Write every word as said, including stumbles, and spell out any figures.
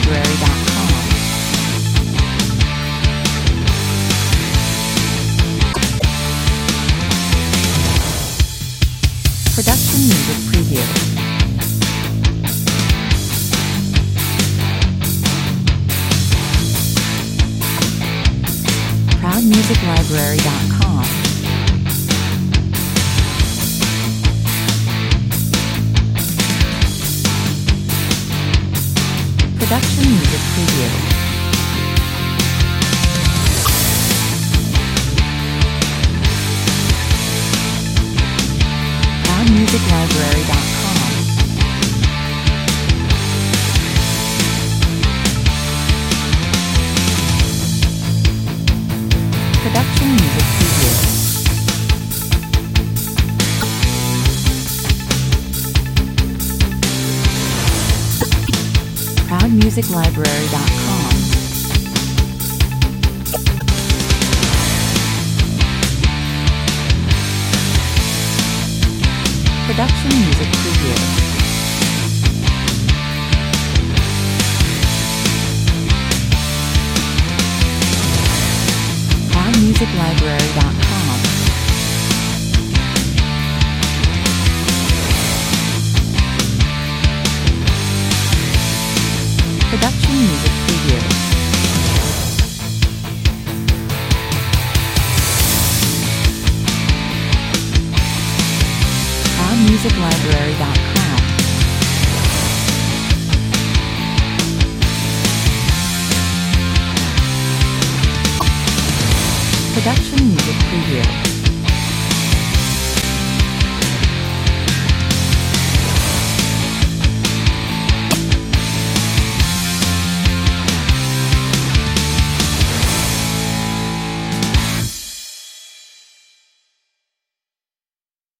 library dot com. Production Music Preview. proud music library dot com. Production Music Preview. proud music library dot com. Production Music Preview. proud music library dot com. Production Music Preview. proud music library dot com. Production Music Preview. proud music library dot com. Production Music Preview.